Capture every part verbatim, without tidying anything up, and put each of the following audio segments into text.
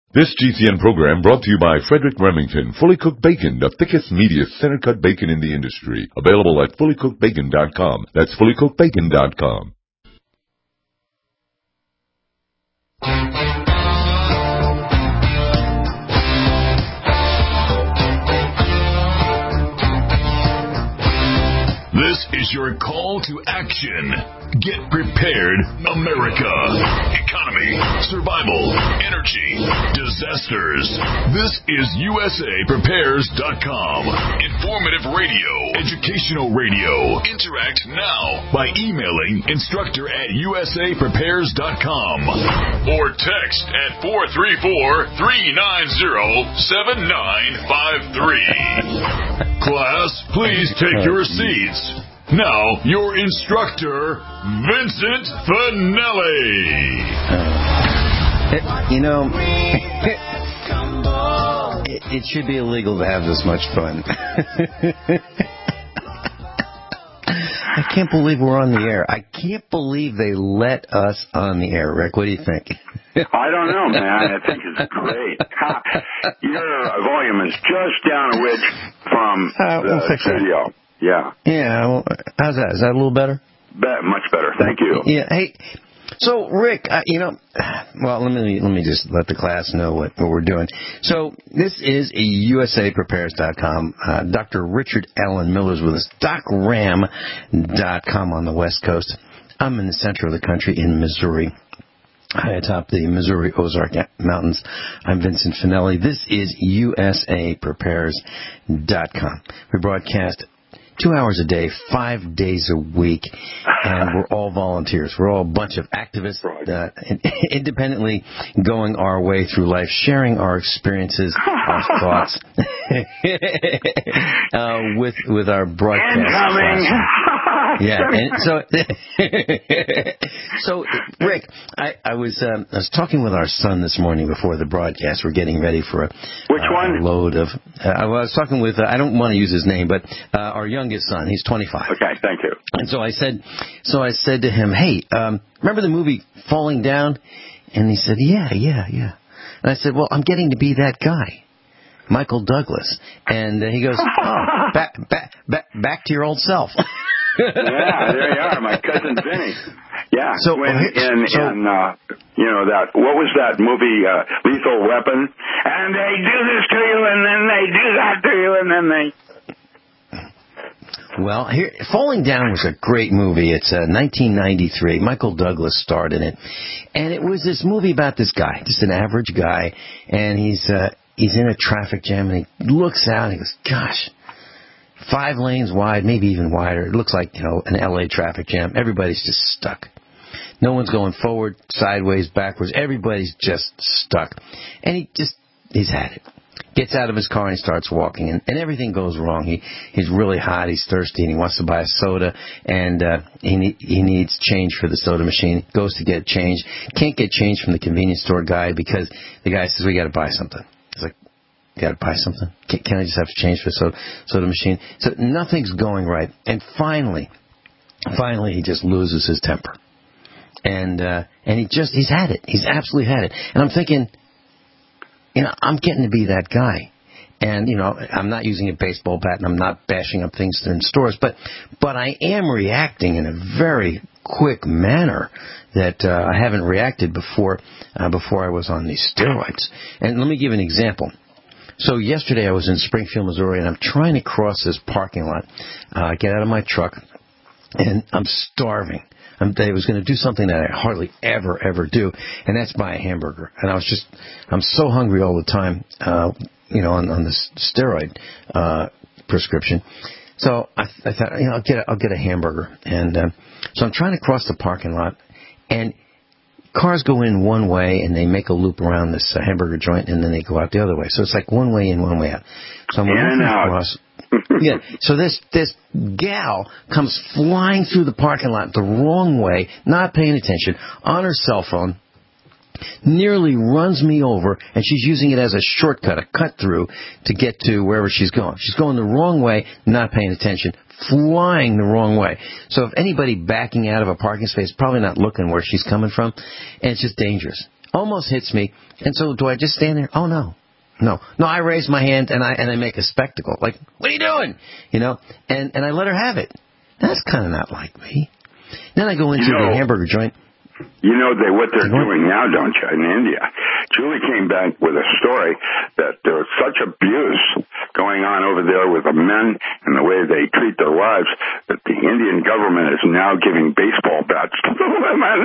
This G C N program brought to you by Frederick Remington, Fully Cooked Bacon, the thickest, meatiest, center-cut bacon in the industry. Available at fully cooked bacon dot com. That's fully cooked bacon dot com. This is your call to action. Get prepared, America. Economy, survival, energy, disasters. This is U S A Prepares dot com. Informative radio, educational radio. Interact now by emailing instructor at U S A Prepares dot com or text at four three four, three nine zero, seven nine five three. Class, please take your seats. Now, your instructor, Vincent Finelli. Uh, you know, it, it should be illegal to have this much fun. I can't believe we're on the air. I can't believe they let us on the air. Rick, what do you think? I don't know, man. I think it's great. Your volume is just down a ridge from uh, we'll the studio. That. Yeah. Yeah. Well, how's that? Is that a little better? Be- much better. Thank you. Yeah. Hey. So, Rick, uh, you know, well, let me let me just let the class know what, what we're doing. So, this is U S A Prepares dot com. Uh, Doctor Richard Allen Miller's with us. Doc Ram dot com on the West Coast. I'm in the center of the country in Missouri, high atop the Missouri Ozark Mountains. I'm Vincent Finelli. This is U S A Prepares dot com. We broadcast two hours a day, five days a week, and we're all volunteers. We're all a bunch of activists uh, independently going our way through life, sharing our experiences, our thoughts uh, with with our broadcast. Incoming. Yeah, and so, so Rick, I, I was um, I was talking with our son this morning before the broadcast. We're getting ready for a, Which uh, one? a load of. Uh, I was talking with. Uh, I don't want to use his name, but uh, our youngest son. He's twenty-five. Okay, thank you. And so I said, so I said to him, "Hey, um, remember the movie Falling Down?" And he said, "Yeah, yeah, yeah." And I said, "Well, I'm getting to be that guy, Michael Douglas." And uh, he goes, "Oh, back, back, back, back to your old self." Yeah, there you are, my cousin Vinny. Yeah, so when in, so, in uh, you know, that, what was that movie, uh, Lethal Weapon? And they do this to you, and then they do that to you, and then they... Well, here, Falling Down was a great movie. It's uh, nineteen ninety-three. Michael Douglas starred in it. And it was this movie about this guy, just an average guy, and he's uh, he's in a traffic jam, and he looks out, and he goes, gosh, five lanes wide, maybe even wider. It looks like, you know, an L A traffic jam. Everybody's just stuck. No one's going forward, sideways, backwards. Everybody's just stuck. And he just, he's had it. Gets out of his car and he starts walking, and, and everything goes wrong. He He's really hot, he's thirsty, and he wants to buy a soda, and uh, he, ne- he needs change for the soda machine. Goes to get change. Can't get change from the convenience store guy because the guy says, we got to buy something. He's like, got to buy something? Can, can I just have to change for the soda, soda machine? So nothing's going right. And finally, finally he just loses his temper. And uh, and he just, he's had it. He's absolutely had it. And I'm thinking, you know, I'm getting to be that guy. And, you know, I'm not using a baseball bat and I'm not bashing up things that are in stores, but, but I am reacting in a very quick manner that uh, I haven't reacted before, uh, before I was on these steroids. And let me give an example. So yesterday I was in Springfield, Missouri, and I'm trying to cross this parking lot. I uh, get out of my truck, and I'm starving. I'm, I was going to do something that I hardly ever, ever do, and that's buy a hamburger. And I was just, I'm so hungry all the time, uh, you know, on, on this steroid uh, prescription. So I, I thought, you know, I'll get a, I'll get a hamburger. And uh, so I'm trying to cross the parking lot, and cars go in one way, and they make a loop around this uh, hamburger joint, and then they go out the other way. So it's like one way in, one way out. So I'm walking across. Yeah. So this this gal comes flying through the parking lot the wrong way, not paying attention, on her cell phone, nearly runs me over, and she's using it as a shortcut, a cut through to get to wherever she's going. She's going the wrong way, not paying attention, flying the wrong way. So if anybody backing out of a parking space, probably not looking where she's coming from, and it's just dangerous. almost hits me. And so do I just stand there? Oh, no. No. No, I raise my hand and I and I make a spectacle. Like, what are you doing? You know, and, and I let her have it. That's kind of not like me. Then I go into you know, the hamburger joint. You know they what they're doing now, don't you, in India? Julie came back with a story that there was such abuse going on over there with the men and the way they treat their wives that the Indian government is now giving baseball bats to the women.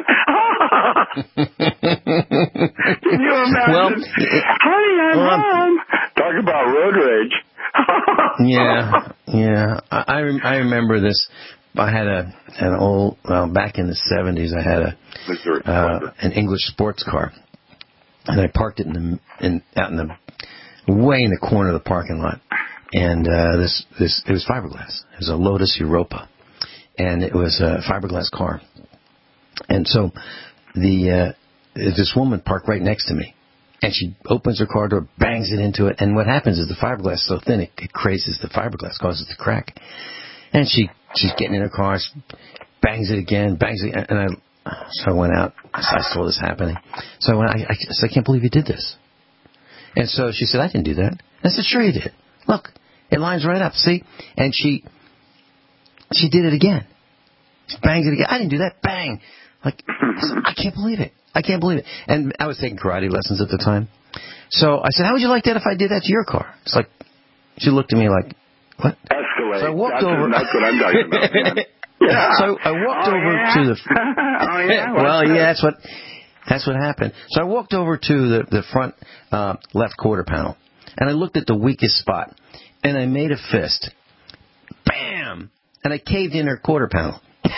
Can you imagine? Well, honey, I'm well, home. Talk about road rage. yeah, yeah. I I, rem- I remember this. I had a an old well back in the seventies. I had a uh, an English sports car, and I parked it in the in out in the way in the corner of the parking lot. And uh, this this it was fiberglass. It was a Lotus Europa, and it was a fiberglass car. And so the uh, this woman parked right next to me, and she opens her car door, bangs it into it, and what happens is the fiberglass is so thin it, it crazes the fiberglass, causes it to crack. And she she's getting in her car, bangs it again, bangs it, and I so I went out. I saw this happening. So I went. I, I said, I can't believe you did this. And so she said, I didn't do that. I said, sure you did. Look, it lines right up. See? And she she did it again. She bangs it again. I didn't do that. Bang. Like, I, said, I can't believe it. I can't believe it. And I was taking karate lessons at the time. So I said, how would you like that if I did that to your car? It's like, she looked at me like, what? Escalate. So I walked that's, over. That's what I'm talking about, man. Yeah. So I walked oh, over yeah. to the. oh, yeah? well, yeah, that's what that's what happened. So I walked over to the the front uh, left quarter panel, and I looked at the weakest spot, and I made a fist, bam, and I caved in her quarter panel.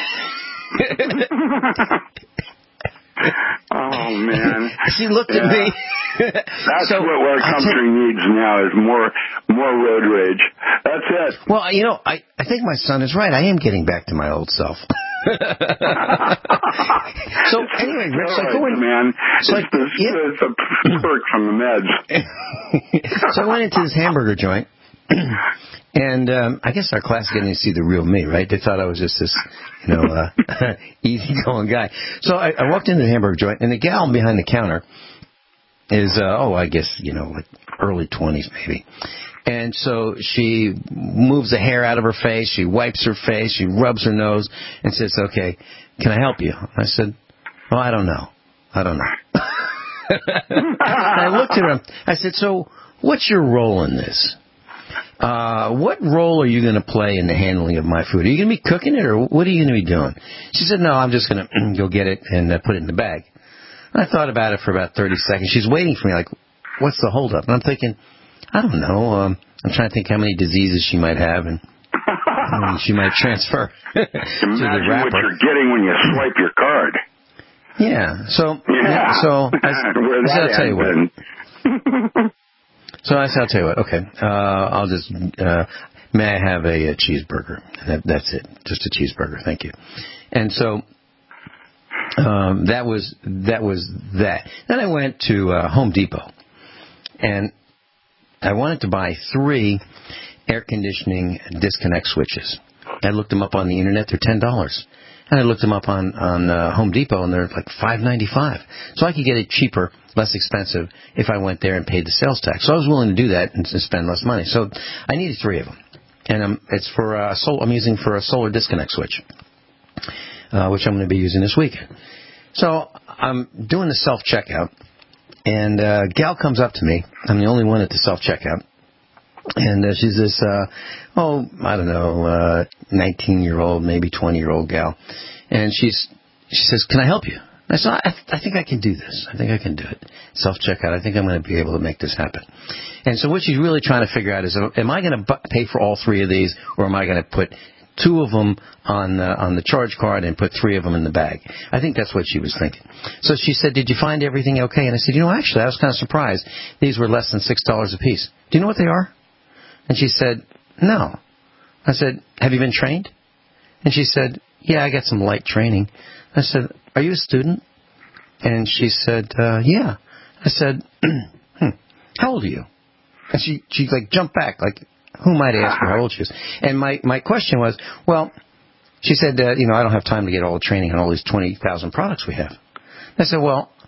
Oh, man. She looked yeah. at me. That's so, what our country t- needs now is more more road rage. That's it. Well, you know, I, I think my son is right. I am getting back to my old self. So anyway, Rick, so I go in, man. So it's, I, the, yeah. it's a perk from the meds. So I went into this hamburger joint. And um, I guess our class didn't see the real me, right? They thought I was just this, you know, uh, easygoing guy. So I, I walked into the hamburger joint, and the gal behind the counter is, uh, oh, I guess, you know, like early twenties maybe. And so she moves the hair out of her face, she wipes her face, she rubs her nose, and says, okay, can I help you? I said, oh, I don't know. I don't know. I looked at her. I said, so what's your role in this? Uh, what role are you going to play in the handling of my food? Are you going to be cooking it, or what are you going to be doing? She said, no, I'm just going to go get it and uh, put it in the bag. And I thought about it for about thirty seconds. She's waiting for me, like, what's the holdup? And I'm thinking, I don't know. Um, I'm trying to think how many diseases she might have, and um, she might transfer to the wrapper. Imagine what you're getting when you swipe your card. Yeah. So, yeah. yeah, so I, I said, I'll tell you what. So I said, I'll tell you what, okay, uh, I'll just, uh, may I have a, a cheeseburger? That, that's it, just a cheeseburger, thank you. And so, um, that was, that was that. Then I went to, uh, Home Depot, and I wanted to buy three air conditioning disconnect switches. I looked them up on the internet, they're ten dollars. And I looked them up on, on uh, Home Depot, and they're like five ninety-five. So I could get it cheaper, less expensive, if I went there and paid the sales tax. So I was willing to do that and to spend less money. So I needed three of them. And um, it's for uh, sol- I'm using for a solar disconnect switch, uh, which I'm going to be using this weekend. So I'm doing the self-checkout, and uh, gal comes up to me. I'm the only one at the self-checkout. And uh, she's this, uh, oh, I don't know, uh, nineteen-year-old, maybe twenty-year-old gal. And she's, she says, can I help you? I said, I, th- I think I can do this. I think I can do it. Self-checkout. I think I'm going to be able to make this happen. And so what she's really trying to figure out is, am I going to bu- pay for all three of these, or am I going to put two of them on uh, on the charge card and put three of them in the bag? I think that's what she was thinking. So she said, did you find everything okay? And I said, you know, actually, I was kind of surprised. These were less than six dollars a piece. Do you know what they are? And she said, no. I said, have you been trained? And she said, yeah, I got some light training. I said, are you a student? And she said, uh, yeah. I said, hmm, how old are you? And she, she like jumped back, like, who might ask her how old she is? And my, my question was, well, she said, uh, you know, I don't have time to get all the training on all these twenty thousand products we have. I said, well,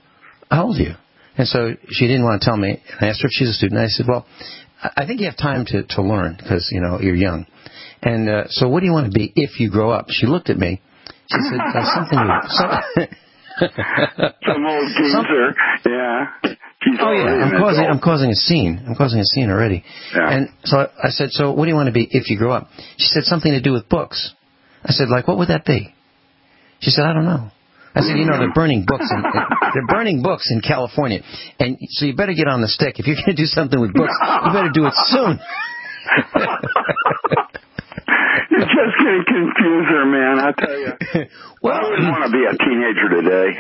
how old are you? And so she didn't want to tell me. I asked her if she's a student. I said, well, I think you have time to, to learn because, you know, you're young. And uh, so what do you want to be if you grow up? She looked at me. She said, uh, something you... Some, Some old geezer, yeah. She's oh, yeah, I'm causing, I'm causing a scene. I'm causing a scene already. Yeah. And so I said, so what do you want to be if you grow up? She said, something to do with books. I said, like, what would that be? She said, I don't know. I said, you know, they're burning books. In, they're burning books in California. And so you better get on the stick. If you're going to do something with books, you better do it soon. You're just going to confuse her, man, I tell you. Well, I wouldn't want to be a teenager today.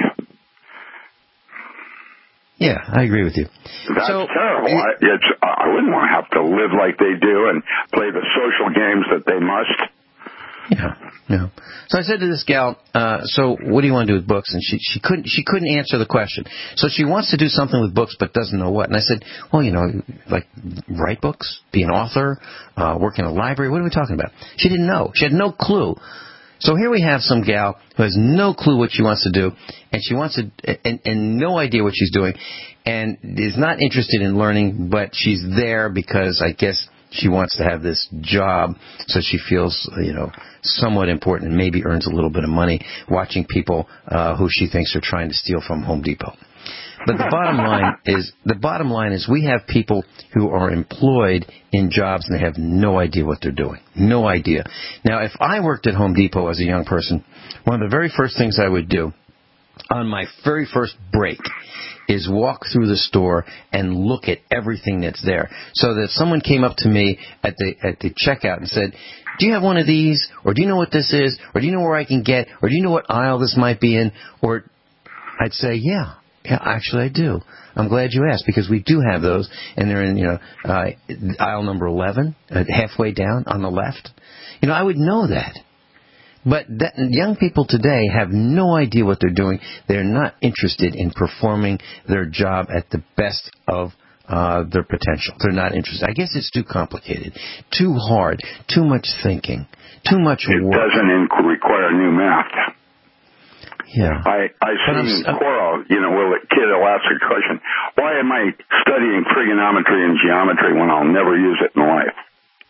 Yeah, I agree with you. That's so, terrible. I, it's, I wouldn't want to have to live like they do and play the social games that they must. Yeah, yeah. So I said to this gal, uh, so what do you want to do with books? And she, she couldn't she couldn't answer the question. So she wants to do something with books but doesn't know what. And I said, well, you know, like write books, be an author, uh, work in a library. What are we talking about? She didn't know. She had no clue. So here we have some gal who has no clue what she wants to do, and she wants to, and, and no idea what she's doing, and is not interested in learning, but she's there because I guess she wants to have this job, so she feels, you know, somewhat important and maybe earns a little bit of money watching people uh, who she thinks are trying to steal from Home Depot. But the bottom line is, the bottom line is we have people who are employed in jobs and they have no idea what they're doing. No idea. Now, if I worked at Home Depot as a young person, one of the very first things I would do on my very first break is walk through the store and look at everything that's there. So that if someone came up to me at the at the checkout and said, do you have one of these? Or do you know what this is? Or do you know where I can get? Or do you know what aisle this might be in? Or I'd say, yeah. Yeah, actually I do. I'm glad you asked because we do have those, and they're in, you know, uh, aisle number eleven, uh, halfway down on the left. You know, I would know that. But that, young people today have no idea what they're doing. They're not interested in performing their job at the best of uh, their potential. They're not interested. I guess it's too complicated, too hard, too much thinking, too much it work. It doesn't inc- require new math. Yeah. I, I seen Quora, you know, where the kid will ask a question, why am I studying trigonometry and geometry when I'll never use it in life?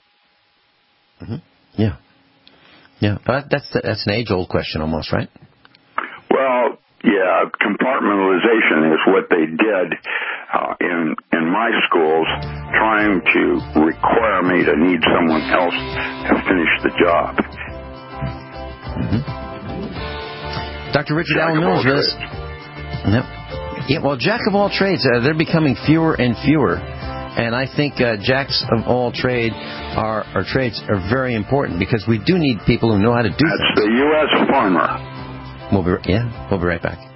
Mm-hmm. Yeah. Yeah. But that's that's an age-old question almost, right? Well, yeah, compartmentalization is what they did uh, in in my schools, trying to require me to need someone else to finish the job. Mm-hmm. Doctor Richard Alan Mills with us. Yep. Yeah, well, jack of all trades, uh, they're becoming fewer and fewer. And I think uh, jacks of all trade are, or trades are very important because we do need people who know how to do That's things. That's the U S farmer. We'll be, yeah, we'll be right back.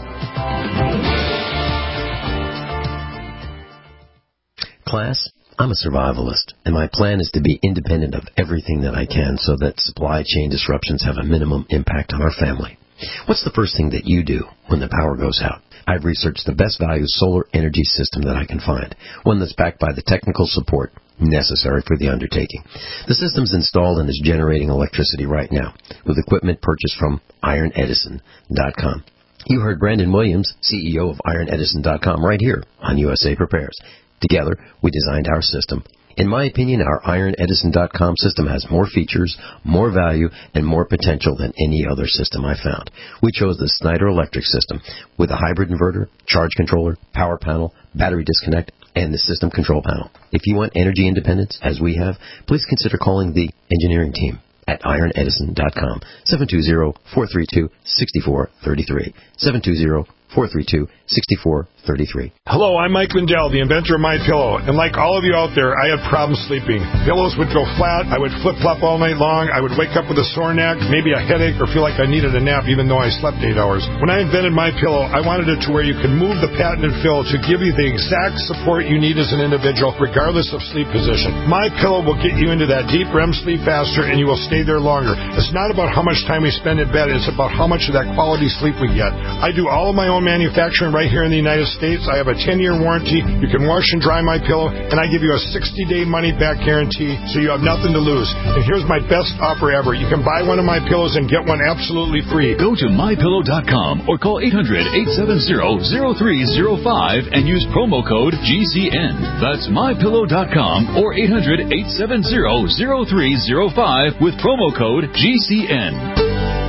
Class, I'm a survivalist, and my plan is to be independent of everything that I can so that supply chain disruptions have a minimum impact on our family. What's the first thing that you do when the power goes out? I've researched the best value solar energy system that I can find, one that's backed by the technical support necessary for the undertaking. The system's installed and is generating electricity right now with equipment purchased from iron edison dot com. You heard Brandon Williams, C E O of iron edison dot com, right here on U S A Prepares. Together, we designed our system. In my opinion, our iron edison dot com system has more features, more value, and more potential than any other system I found. We chose the Snyder Electric system with a hybrid inverter, charge controller, power panel, battery disconnect, and the system control panel. If you want energy independence, as we have, please consider calling the engineering team at iron edison dot com, seven two zero, four three two, six four three three, seven two zero, four three two, six four three three. Hello, I'm Mike Lindell, the inventor of MyPillow, and like all of you out there, I had problems sleeping. Pillows would go flat, I would flip-flop all night long, I would wake up with a sore neck, maybe a headache, or feel like I needed a nap even though I slept eight hours. When I invented MyPillow, I wanted it to where you could move the patented fill to give you the exact support you need as an individual, regardless of sleep position. MyPillow will get you into that deep R E M sleep faster, and you will stay there longer. It's not about how much time we spend in bed, it's about how much of that quality sleep we get. I do all of my own Pillow manufacturing right here in the United States. I have a ten-year warranty. You can wash and dry my pillow, and I give you a sixty-day money-back guarantee, so you have nothing to lose. And here's my best offer ever. You can buy one of my pillows and get one absolutely free. Go to my pillow dot com or call eight hundred, eight seven zero, zero three zero five and use promo code G C N. That's my pillow dot com or eight hundred, eight seven zero, zero three zero five with promo code G C N.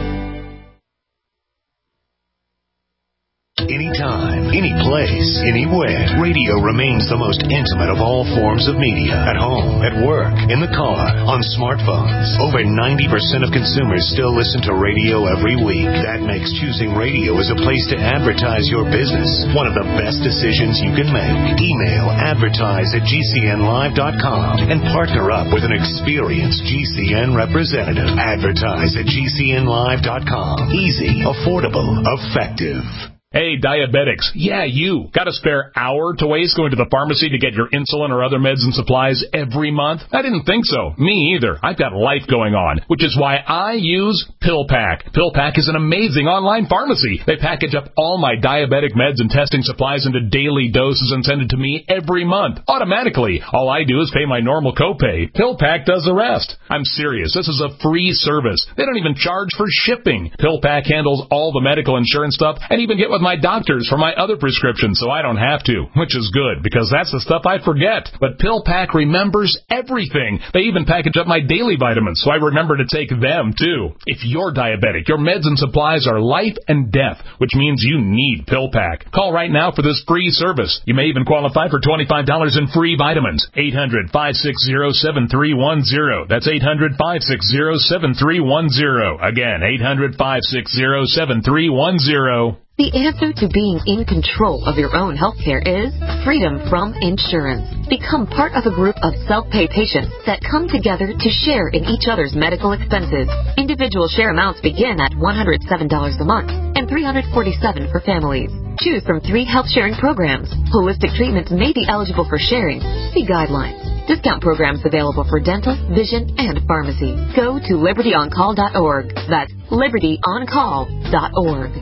Anytime, any place, anywhere, radio remains the most intimate of all forms of media. At home, at work, in the car, on smartphones. Over ninety percent of consumers still listen to radio every week. That makes choosing radio as a place to advertise your business one of the best decisions you can make. Email advertise at G C N live dot com and partner up with an experienced G C N representative. Advertise at G C N live dot com. Easy, affordable, effective. Hey, diabetics. Yeah, you. Got a spare hour to waste going to the pharmacy to get your insulin or other meds and supplies every month? I didn't think so. Me either. I've got life going on, which is why I use PillPack. PillPack is an amazing online pharmacy. They package up all my diabetic meds and testing supplies into daily doses and send it to me every month, automatically. All I do is pay my normal copay. PillPack does the rest. I'm serious. This is a free service. They don't even charge for shipping. PillPack handles all the medical insurance stuff and even get with my doctors for my other prescriptions, so I don't have to, which is good, because that's the stuff I forget. But PillPack remembers everything. They even package up my daily vitamins, so I remember to take them, too. If you're diabetic, your meds and supplies are life and death, which means you need PillPack. Call right now for this free service. You may even qualify for twenty-five dollars in free vitamins. eight hundred, five six zero, seven three one zero. That's eight hundred, five six zero, seven three one zero. Again, eight hundred, five six zero, seven three one zero. The answer to being in control of your own healthcare is freedom from insurance. Become part of a group of self-pay patients that come together to share in each other's medical expenses. Individual share amounts begin at one hundred seven dollars a month and three hundred forty-seven dollars for families. Choose from three health sharing programs. Holistic treatments may be eligible for sharing. See guidelines. Discount programs available for dental, vision, and pharmacy. Go to liberty on call dot org. That's liberty on call dot org.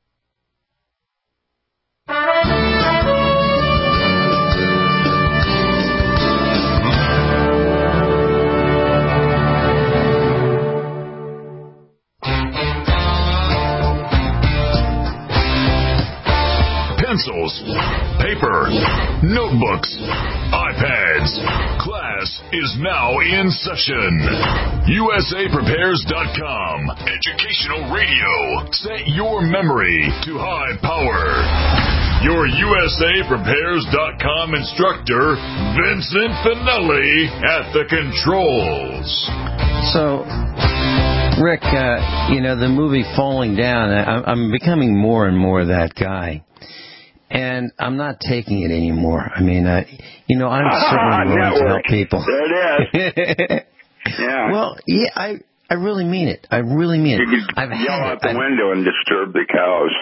Pencils, paper, notebooks, iPads. Class is now in session. U S A Prepares dot com. Educational radio. Set your memory to high power. Your U S A Prepares dot com instructor, Vincent Finelli, at the controls. So, Rick, uh, you know, the movie Falling Down, I, I'm becoming more and more that guy. And I'm not taking it anymore. I mean, uh, you know, I'm certainly willing to help people. There it is. Yeah. Well, yeah, I I really mean it. I really mean it. You could I've yell had out it. the I've, window and disturb the cows.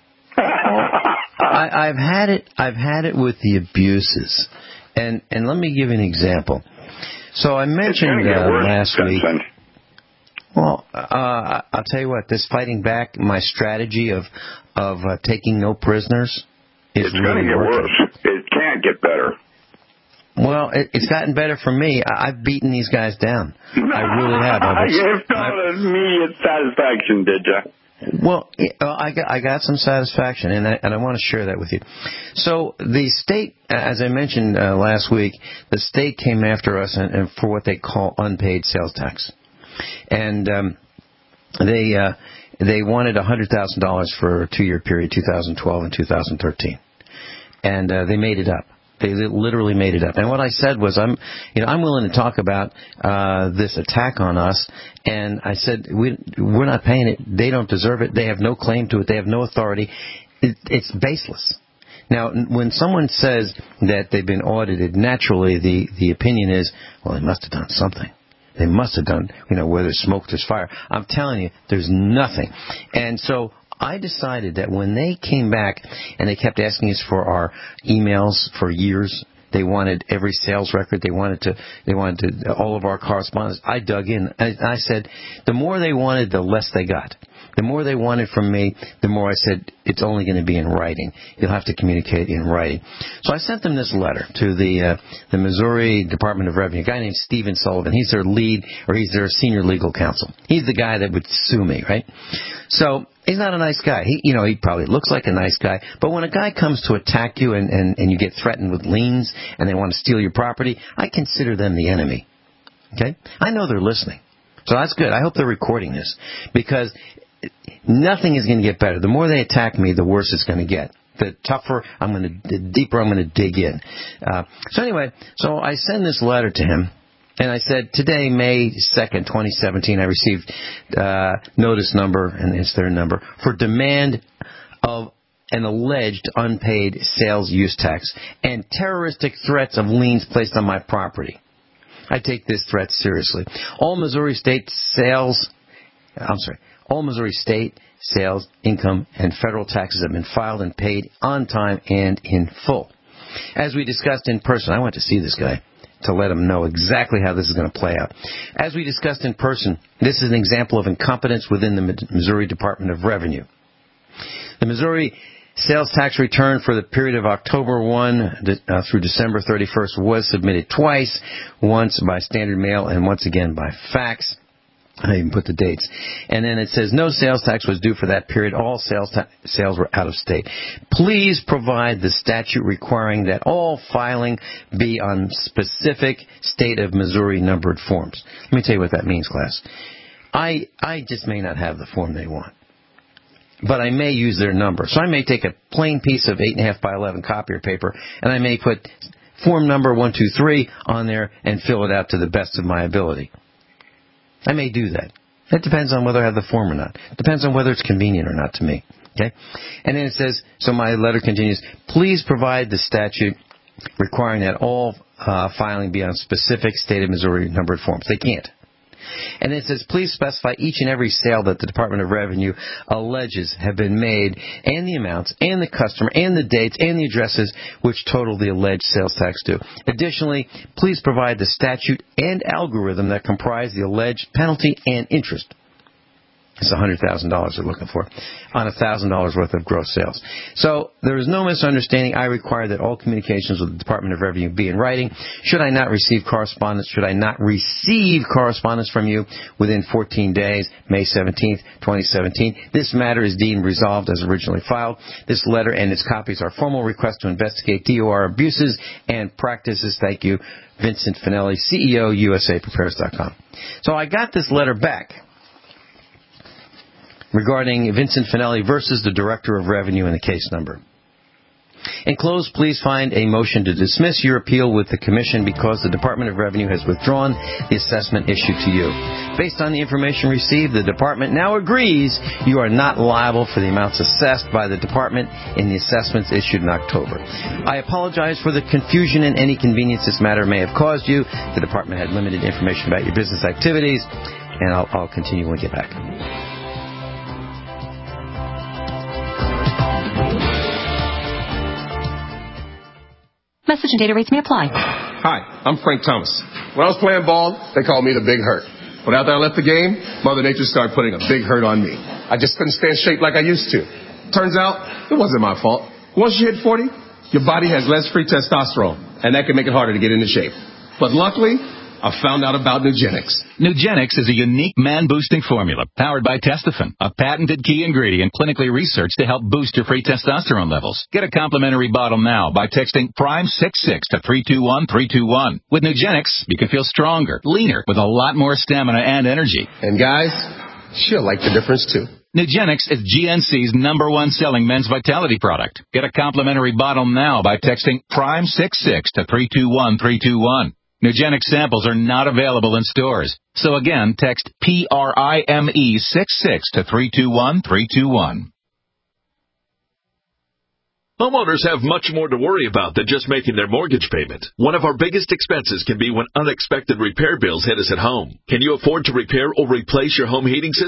I, I've had it. I've had it with the abuses, and and let me give you an example. So I mentioned uh, last week. Well, uh, I'll tell you what. This fighting back, my strategy of of uh, taking no prisoners. It's really going to get working. Worse. It can't get better. Well, it, it's gotten better for me. I, I've beaten these guys down. I really have. I've, You've told immediate satisfaction, did you? Well, I got I got some satisfaction, and I, and I want to share that with you. So the state, as I mentioned uh, last week, the state came after us and, and for what they call unpaid sales tax, and um, they uh, they wanted one hundred thousand dollars for a two-year period, two thousand twelve and two thousand thirteen, and uh, they made it up. They literally made it up. And what I said was, I'm, you know, I'm willing to talk about uh, this attack on us. And I said, we, we're not paying it. They don't deserve it. They have no claim to it. They have no authority. It, it's baseless. Now, when someone says that they've been audited, naturally the, the opinion is, well, they must have done something. They must have done, you know, where there's smoke, there's fire. I'm telling you, there's nothing. And so I decided that when they came back and they kept asking us for our emails for years, they wanted every sales record, they wanted to, they wanted to, all of our correspondence. I dug in. I, I said, the more they wanted, the less they got. The more they wanted from me, the more I said, it's only going to be in writing. You'll have to communicate in writing. So I sent them this letter to the uh, the Missouri Department of Revenue, a guy named Stephen Sullivan. He's their lead, or he's their senior legal counsel. He's the guy that would sue me, right? So he's not a nice guy. He, you know, he probably looks like a nice guy, but when a guy comes to attack you and, and, and you get threatened with liens and they want to steal your property, I consider them the enemy. Okay? I know they're listening. So that's good. I hope they're recording this, because nothing is going to get better. The more they attack me, the worse it's going to get. The tougher I'm going to, the deeper I'm going to dig in. Uh, so anyway, so I send this letter to him, and I said, today, May second, twenty seventeen, I received uh, notice number, and it's their number, for demand of an alleged unpaid sales use tax and terroristic threats of liens placed on my property. I take this threat seriously. All Missouri state sales, I'm sorry, all Missouri state sales, income, and federal taxes have been filed and paid on time and in full. As we discussed in person, I went to see this guy to let him know exactly how this is going to play out. As we discussed in person, this is an example of incompetence within the Missouri Department of Revenue. The Missouri sales tax return for the period of October first uh, through December thirty-first was submitted twice, once by standard mail and once again by fax. I even put the dates. And then it says no sales tax was due for that period. All sales ta- sales were out of state. Please provide the statute requiring that all filing be on specific state of Missouri numbered forms. Let me tell you what that means, class. I I just may not have the form they want, but I may use their number. So I may take a plain piece of eight point five by eleven copier paper, and I may put form number one two three on there and fill it out to the best of my ability. I may do that. It depends on whether I have the form or not. It depends on whether it's convenient or not to me. Okay? And then it says, so my letter continues, please provide the statute requiring that all uh, filing be on specific state of Missouri numbered forms. They can't. And it says, please specify each and every sale that the Department of Revenue alleges have been made, and the amounts, and the customer, and the dates, and the addresses which total the alleged sales tax due. Additionally, please provide the statute and algorithm that comprise the alleged penalty and interest. It's one hundred thousand dollars they're looking for on one thousand dollars worth of gross sales. So there is no misunderstanding. I require that all communications with the Department of Revenue be in writing. Should I not receive correspondence, should I not receive correspondence from you within fourteen days, May seventeenth, twenty seventeen, this matter is deemed resolved as originally filed. This letter and its copies are formal requests to investigate D O R abuses and practices. Thank you, Vincent Finelli, C E O, U S A Prepares dot com. So I got this letter back regarding Vincent Finelli versus the Director of Revenue and the case number. Enclosed, please find a motion to dismiss your appeal with the Commission because the Department of Revenue has withdrawn the assessment issued to you. Based on the information received, the Department now agrees you are not liable for the amounts assessed by the Department in the assessments issued in October. I apologize for the confusion and any inconvenience this matter may have caused you. The Department had limited information about your business activities, and I'll, I'll continue when we get back. Message and data rates may apply. Hi, I'm Frank Thomas. When I was playing ball, they called me the Big Hurt. But after I left the game, Mother Nature started putting a big hurt on me. I just couldn't stay in shape like I used to. Turns out, it wasn't my fault. Once you hit forty, your body has less free testosterone, and that can make it harder to get into shape. But luckily, I found out about Nugenix. Nugenix is a unique man-boosting formula powered by Testofen, a patented key ingredient clinically researched to help boost your free testosterone levels. Get a complimentary bottle now by texting Prime sixty-six to three two one three two one. With Nugenix, you can feel stronger, leaner, with a lot more stamina and energy. And guys, she'll like the difference too. Nugenix is G N C's number one selling men's vitality product. Get a complimentary bottle now by texting Prime sixty-six to three two one three two one. Nugenix samples are not available in stores. So again, text P R I M E sixty-six to three two one three two one. Homeowners have much more to worry about than just making their mortgage payment. One of our biggest expenses can be when unexpected repair bills hit us at home. Can you afford to repair or replace your home heating system?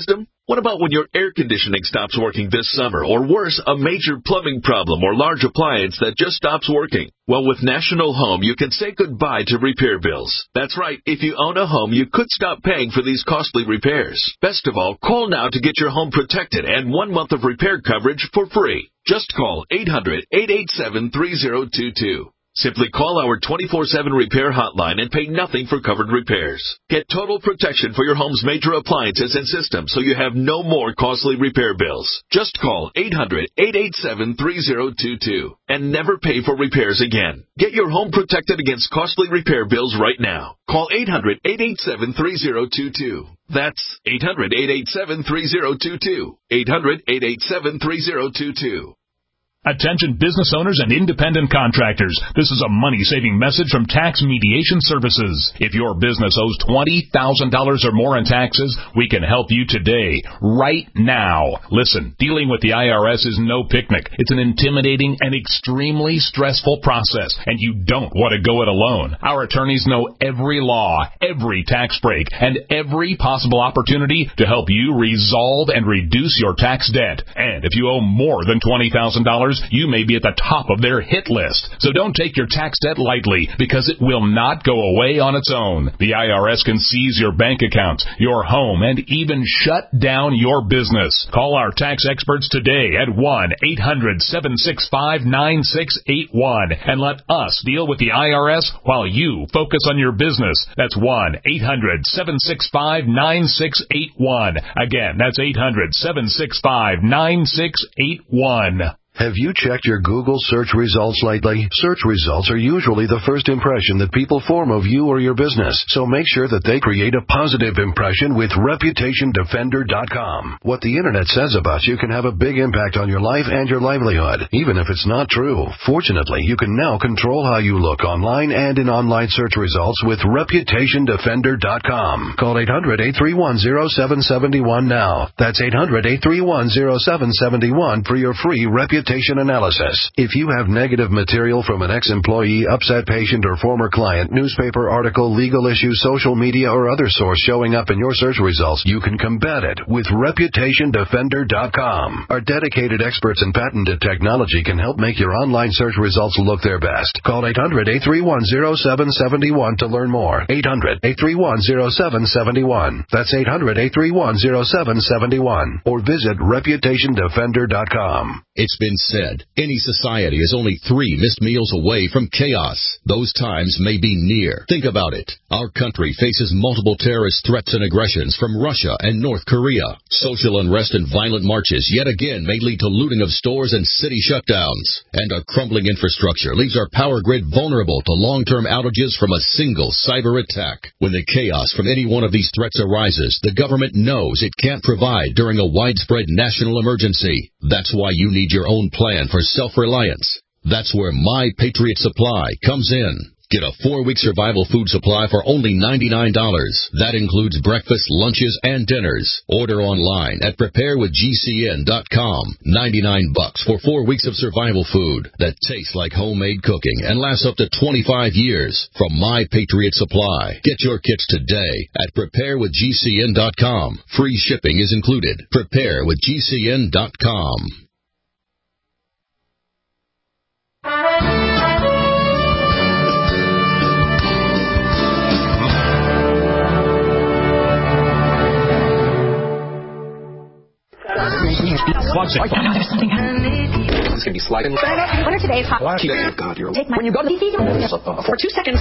What about when your air conditioning stops working this summer, or worse, a major plumbing problem or large appliance that just stops working? Well, with National Home, you can say goodbye to repair bills. That's right. If you own a home, you could stop paying for these costly repairs. Best of all, call now to get your home protected and one month of repair coverage for free. Just call eight hundred, eight eight seven, three zero two two. Simply call our twenty-four seven repair hotline and pay nothing for covered repairs. Get total protection for your home's major appliances and systems so you have no more costly repair bills. Just call eight hundred, eight eight seven, three zero two two and never pay for repairs again. Get your home protected against costly repair bills right now. Call eight hundred, eight eight seven, three zero two two. That's eight hundred, eight eight seven, three zero two two. eight hundred, eight eight seven, three zero two two. Attention business owners and independent contractors. This is a money-saving message from Tax Mediation Services. If your business owes twenty thousand dollars or more in taxes, we can help you today, right now. Listen, dealing with the I R S is no picnic. It's an intimidating and extremely stressful process, and you don't want to go it alone. Our attorneys know every law, every tax break, and every possible opportunity to help you resolve and reduce your tax debt. And if you owe more than twenty thousand dollars, you may be at the top of their hit list. So don't take your tax debt lightly, because it will not go away on its own. The I R S can seize your bank accounts, your home, and even shut down your business. Call our tax experts today at one eight hundred, seven six five, nine six eight one and let us deal with the I R S while you focus on your business. That's one eight hundred, seven six five, nine six eight one. Again, that's eight hundred, seven six five, nine six eight one. Have you checked your Google search results lately? Search results are usually the first impression that people form of you or your business, so make sure that they create a positive impression with Reputation Defender dot com. What the Internet says about you can have a big impact on your life and your livelihood, even if it's not true. Fortunately, you can now control how you look online and in online search results with Reputation Defender dot com. Call eight hundred, eight three one, zero seven seven one now. That's eight hundred, eight three one, zero seven seven one for your free Reputation analysis. If you have negative material from an ex-employee, upset patient, or former client, newspaper article, legal issue, social media, or other source showing up in your search results, you can combat it with Reputation Defender dot com. Our dedicated experts in patented technology can help make your online search results look their best. Call eight hundred, eight three one, zero seven seven one to learn more. eight hundred, eight three one, zero seven seven one. That's eight hundred, eight three one, zero seven seven one. Or visit Reputation Defender dot com. It's been said, any society is only three missed meals away from chaos. Those times may be near. Think about it. Our country faces multiple terrorist threats and aggressions from Russia and North Korea. Social unrest and violent marches yet again may lead to looting of stores and city shutdowns. And a crumbling infrastructure leaves our power grid vulnerable to long-term outages from a single cyber attack. When the chaos from any one of these threats arises, the government knows it can't provide during a widespread national emergency. That's why you need your own plan for self-reliance. That's where My Patriot Supply comes in. Get a four-week survival food supply for only ninety-nine dollars. That includes breakfast, lunches, and dinners. Order online at prepare with G C N dot com. ninety-nine bucks for four weeks of survival food that tastes like homemade cooking and lasts up to twenty-five years from My Patriot Supply. Get your kits today at prepare with G C N dot com. Free shipping is included. prepare with G C N dot com. It's going to be sliding. What are today's hot? Oh, God, you're Take my, when you go to the T V for two seconds.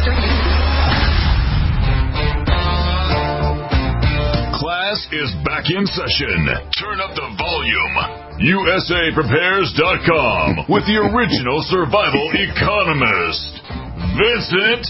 Class is back in session. Turn up the volume. U S A Prepares dot com with the original survival economist, Vincent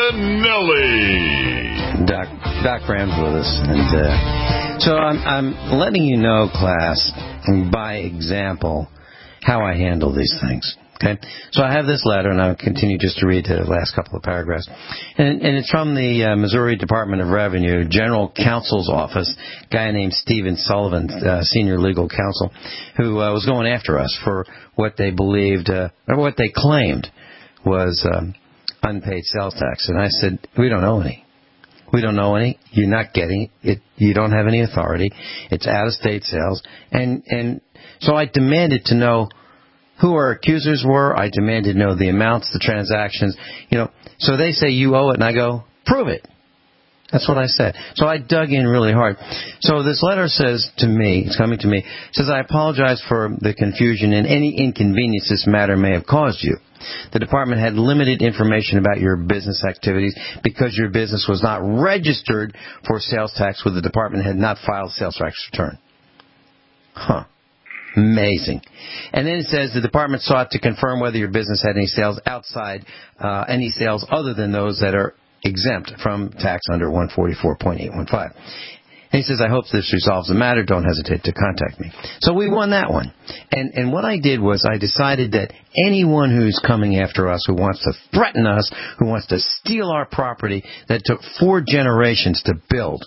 Finelli. Doc, Doc Bram's with us. And uh, so I'm, I'm letting you know, class, by example, how I handle these things. Okay, so I have this letter, and I'll continue just to read the last couple of paragraphs. And, and it's from the uh, Missouri Department of Revenue, General Counsel's Office, a guy named Stephen Sullivan, uh, Senior Legal Counsel, who uh, was going after us for what they believed, uh, or what they claimed was um, unpaid sales tax. And I said, we don't owe any. We don't know any. You're not getting it. You don't have any authority. It's out-of-state sales. And, and so I demanded to know who our accusers were. I demanded to know the amounts, the transactions. You know, so they say you owe it, and I go, prove it. That's what I said. So I dug in really hard. So this letter says to me, it's coming to me, says, I apologize for the confusion and any inconvenience this matter may have caused you. The department had limited information about your business activities because your business was not registered for sales tax with the department had not filed sales tax return. Huh. Amazing. And then it says the department sought to confirm whether your business had any sales outside, uh, any sales other than those that are exempt from tax under one forty-four point eight one five. And he says, I hope this resolves the matter. Don't hesitate to contact me. So we won that one. And and what I did was I decided that anyone who's coming after us, who wants to threaten us, who wants to steal our property that took four generations to build,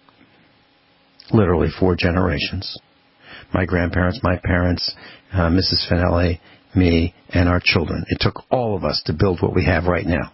literally four generations, my grandparents, my parents, uh, Missus Finelli, me, and our children. It took all of us to build what we have right now.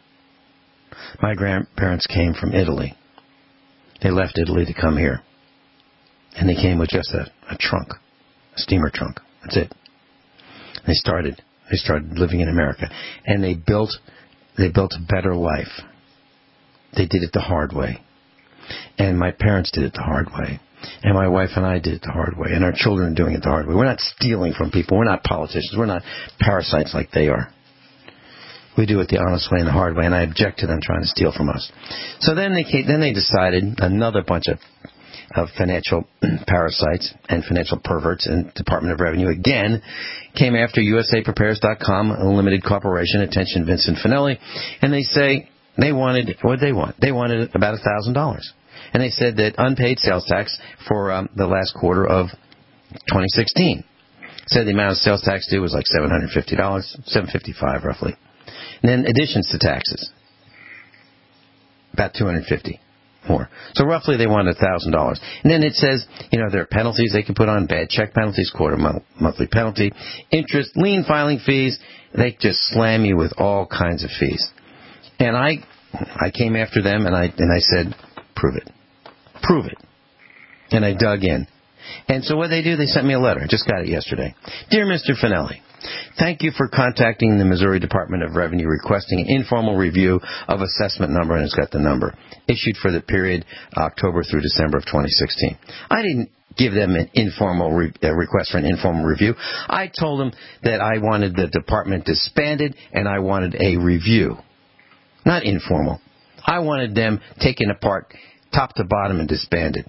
My grandparents came from Italy. They left Italy to come here. And they came with just a, a trunk, a steamer trunk. That's it. They started, they started living in America. And they built, they built a better life. They did it the hard way. And my parents did it the hard way. And my wife and I did it the hard way. And our children are doing it the hard way. We're not stealing from people. We're not politicians. We're not parasites like they are. We do it the honest way and the hard way, and I object to them trying to steal from us. So then they came, then they decided, another bunch of, of financial parasites and financial perverts and Department of Revenue again came after U S A Prepares dot com, a limited corporation, attention Vincent Finelli, and they say they wanted, what did they want? They wanted about one thousand dollars. And they said that unpaid sales tax for um, the last quarter of twenty sixteen. Said the amount of sales tax due was like seven hundred fifty dollars, seven hundred fifty-five dollars roughly. And then additions to taxes, about two hundred fifty dollars more. So roughly they wanted one thousand dollars. And then it says, you know, there are penalties they can put on, bad check penalties, quarter month, monthly penalty, interest, lien filing fees. They just slam you with all kinds of fees. And I I came after them and I and I said, prove it. Prove it. And I dug in. And so what they do, they sent me a letter. I just got it yesterday. Dear Mister Finelli, thank you for contacting the Missouri Department of Revenue requesting an informal review of assessment number, and it's got the number, issued for the period October through December of twenty sixteen. I didn't give them an informal re- uh, request for an informal review. I told them that I wanted the department disbanded and I wanted a review. Not informal. I wanted them taken apart top to bottom and disbanded.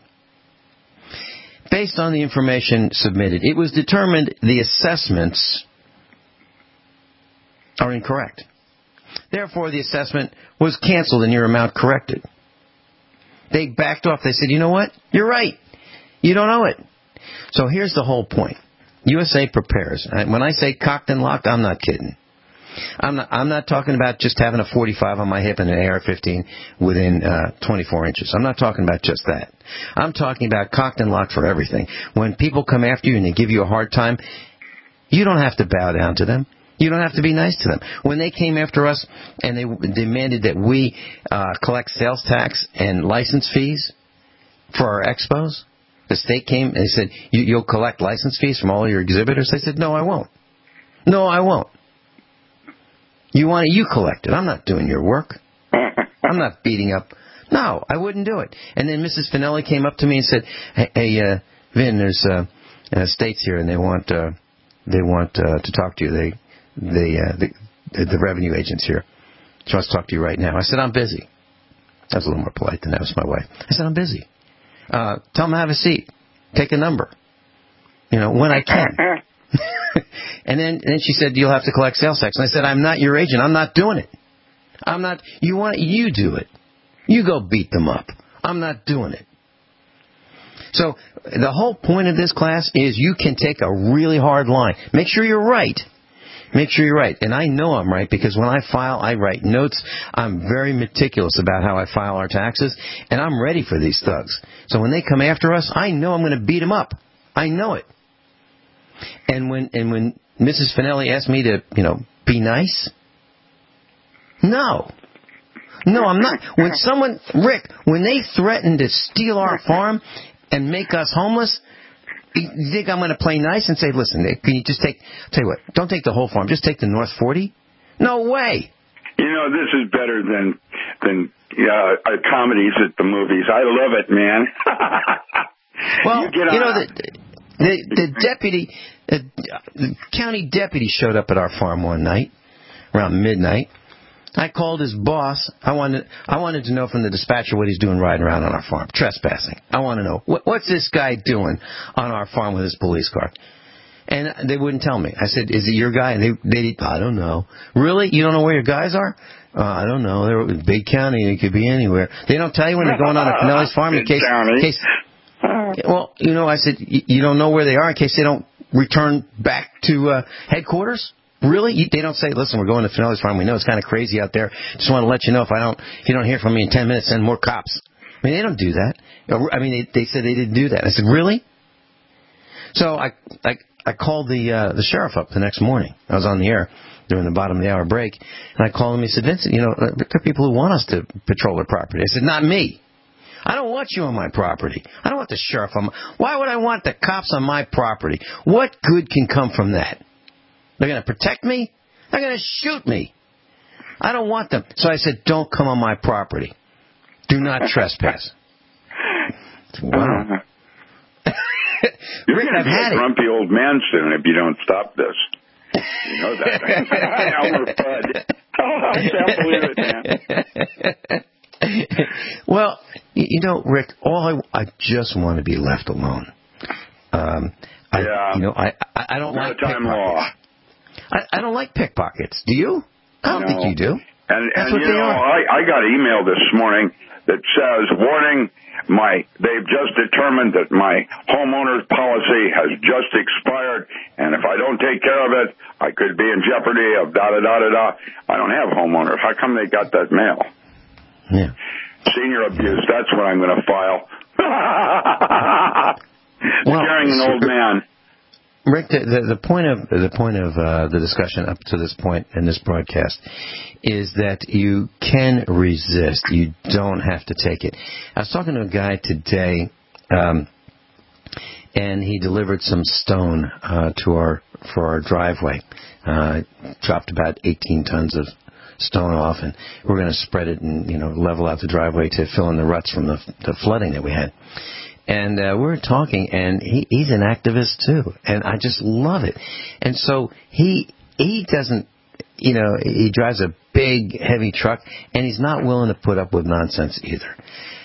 Based on the information submitted, it was determined the assessments are incorrect. Therefore, the assessment was canceled and your amount corrected. They backed off. They said, you know what? You're right. You don't owe it. So here's the whole point. U S A Prepares. When I say cocked and locked, I'm not kidding. I'm not, I'm not talking about just having a forty-five on my hip and an A R fifteen within uh, twenty-four inches. I'm not talking about just that. I'm talking about cocked and locked for everything. When people come after you and they give you a hard time, you don't have to bow down to them. You don't have to be nice to them. When they came after us and they demanded that we uh, collect sales tax and license fees for our expos, the state came and they said, you, you'll collect license fees from all your exhibitors? I said, no, I won't. No, I won't. You want it, you collect it. I'm not doing your work. I'm not beating up. No, I wouldn't do it. And then Missus Finelli came up to me and said, hey, hey uh, Vin, there's uh, uh, states here and they want uh, they want uh, to talk to you. They they uh, the, the revenue agents here. She wants to talk to you right now. I said, I'm busy. I was a little more polite than that. Was my wife. I said, I'm busy. Uh, tell them to have a seat. Take a number. You know, when I can. And then, and then she said, you'll have to collect sales tax. And I said, I'm not your agent. I'm not doing it. I'm not, you want, you do it. You go beat them up. I'm not doing it. So the whole point of this class is you can take a really hard line. Make sure you're right. Make sure you're right. And I know I'm right because when I file, I write notes. I'm very meticulous about how I file our taxes. And I'm ready for these thugs. So when they come after us, I know I'm going to beat them up. I know it. And when and when Missus Finelli asked me to, you know, be nice, no. No, I'm not. When someone, Rick, when they threaten to steal our farm and make us homeless, you think I'm going to play nice and say, listen, can you just take, tell you what, don't take the whole farm, just take the North forty? No way. You know, this is better than than uh, comedies at the movies. I love it, man. Well, you, you know, the, the, the deputy, uh, the county deputy showed up at our farm one night, around midnight. I called his boss. I wanted I wanted to know from the dispatcher what he's doing riding around on our farm, trespassing. I want to know, what, what's this guy doing on our farm with his police car? And they wouldn't tell me. I said, is it your guy? And they, they I don't know. Really? You don't know where your guys are? Uh, I don't know. They're a big county. It could be anywhere. They don't tell you when they're going on a Pinelli's farm in case, in case. Well, you know, I said, you don't know where they are in case they don't return back to uh, headquarters? Really? You, they don't say, listen, we're going to Finelli's farm. We know it's kind of crazy out there. Just want to let you know if I don't, if you don't hear from me in ten minutes, send more cops. I mean, they don't do that. I mean, they, they said they didn't do that. I said, really? So I, I, I called the uh, the sheriff up the next morning. I was on the air during the bottom of the hour break, and I called him. He said, Vincent, you know, there are people who want us to patrol their property. I said, not me. I don't want you on my property. I don't want the sheriff on my... Why would I want the cops on my property? What good can come from that? They're going to protect me? They're going to shoot me. I don't want them. So I said, don't come on my property. Do not trespass. Wow. You're going to be a grumpy old man soon if you don't stop this. You know that. Elmer Fudd. Oh, I can't believe it, man. Well, you know, Rick, all I, I just want to be left alone. Um, I, yeah. You know, I, I, I don't like time law. I, I don't like pickpockets. Do you? I don't no. think you do. And, That's and what you they know, are. I, I got an email this morning that says, warning, my they've just determined that my homeowner's policy has just expired, and if I don't take care of it, I could be in jeopardy of da-da-da-da-da. I don't have homeowners. How come they got that mail? Yeah. Senior abuse, that's what I'm going to file. Scaring an old man. Rick, the, the, the point of the point of uh, the discussion up to this point in this broadcast is that you can resist. You don't have to take it. I was talking to a guy today, um, and he delivered some stone uh, to our for our driveway. Uh, dropped about eighteen tons of stone off, and we're going to spread it and you know level out the driveway to fill in the ruts from the, the flooding that we had. And uh, we were talking, and he, he's an activist too, and I just love it. And so he he doesn't, you know, he drives a big, heavy truck, and he's not willing to put up with nonsense either.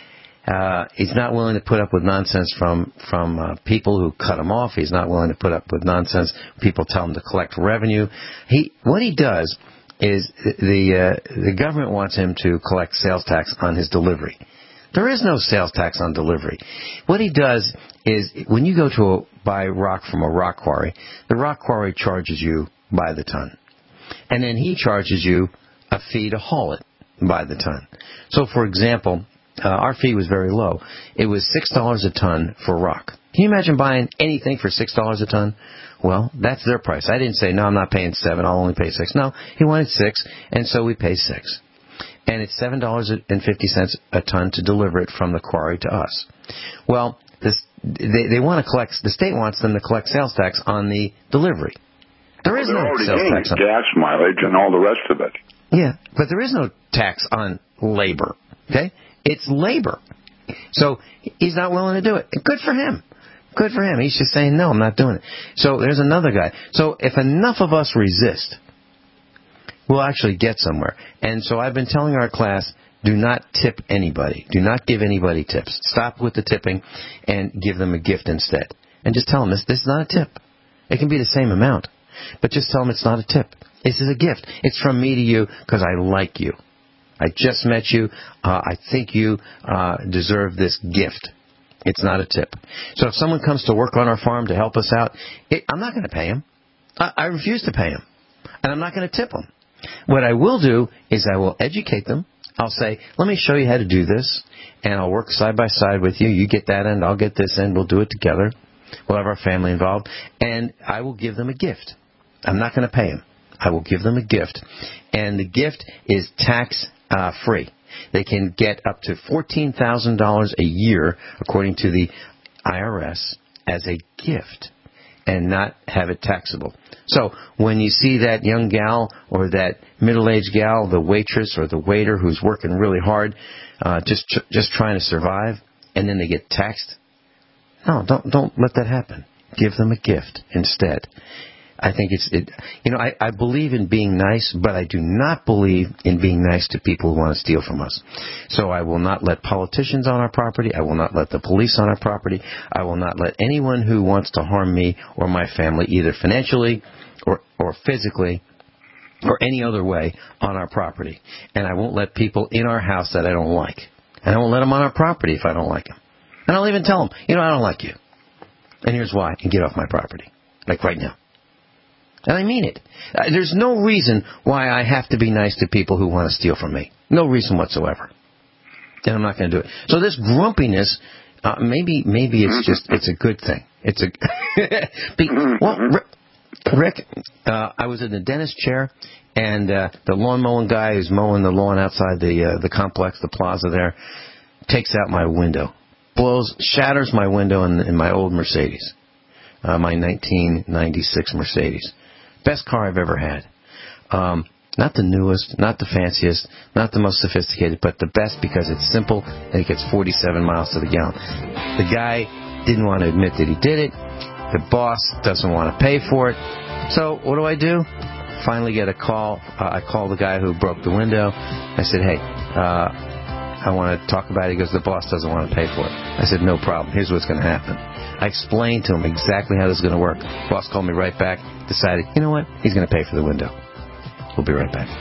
Uh, he's not willing to put up with nonsense from from uh, people who cut him off. He's not willing to put up with nonsense. People tell him to collect revenue. He what he does is the uh, the government wants him to collect sales tax on his delivery. There is no sales tax on delivery. What he does is when you go to a, buy rock from a rock quarry, the rock quarry charges you by the ton. And then he charges you a fee to haul it by the ton. So, for example, uh, our fee was very low. It was six dollars a ton for rock. Can you imagine buying anything for six dollars a ton? Well, that's their price. I didn't say, no, I'm not paying seven, I'll only pay six. No, he wanted six, and so we pay six. And it's seven dollars and fifty cents a ton to deliver it from the quarry to us. Well, this, they, they want to collect, the state wants them to collect sales tax on the delivery. There is well, no sales tax on gas mileage and all the rest of it. Yeah, but there is no tax on labor, okay? It's labor. So he's not willing to do it. And good for him. Good for him. He's just saying, no, I'm not doing it. So there's another guy. So if enough of us resist, we'll actually get somewhere. And so I've been telling our class, do not tip anybody. Do not give anybody tips. Stop with the tipping and give them a gift instead. And just tell them, this, this is not a tip. It can be the same amount. But just tell them it's not a tip. This is a gift. It's from me to you because I like you. I just met you. Uh, I think you uh, deserve this gift. It's not a tip. So if someone comes to work on our farm to help us out, it, I'm not going to pay him. I, I refuse to pay him. And I'm not going to tip him. What I will do is I will educate them. I'll say, let me show you how to do this, and I'll work side by side with you. You get that end, I'll get this end. We'll do it together. We'll have our family involved, and I will give them a gift. I'm not going to pay them. I will give them a gift, and the gift is tax uh, free. They can get up to fourteen thousand dollars a year, according to the I R S, as a gift and not have it taxable. So when you see that young gal or that middle-aged gal, the waitress or the waiter who's working really hard, uh, just just trying to survive, and then they get taxed, no, don't don't let that happen. Give them a gift instead. I think it's, it, you know, I, I believe in being nice, but I do not believe in being nice to people who want to steal from us. So I will not let politicians on our property. I will not let the police on our property. I will not let anyone who wants to harm me or my family, either financially or, or physically or any other way, on our property. And I won't let people in our house that I don't like. And I won't let them on our property if I don't like them. And I'll even tell them, you know, I don't like you. And here's why. And get off my property. Like right now. And I mean it. Uh, there's no reason why I have to be nice to people who want to steal from me. No reason whatsoever. And I'm not going to do it. So this grumpiness, uh, maybe maybe it's just, it's a good thing. It's a... Be, well, Rick, uh, I was in the dentist chair, and uh, the lawn mowing guy who's mowing the lawn outside the uh, the complex, the plaza there, takes out my window. Blows, shatters my window in, in my old Mercedes. Uh, my nineteen ninety-six Mercedes. Best car I've ever had. Um, not the newest, not the fanciest, not the most sophisticated, but the best because it's simple and it gets forty-seven miles to the gallon. The guy didn't want to admit that he did it. The boss doesn't want to pay for it. So what do I do? Finally get a call. Uh, I call the guy who broke the window. I said, hey, uh, I want to talk about it. He goes, the boss doesn't want to pay for it. I said, no problem. Here's what's going to happen. I explained to him exactly how this is going to work. Boss called me right back, decided, you know what? He's going to pay for the window. We'll be right back.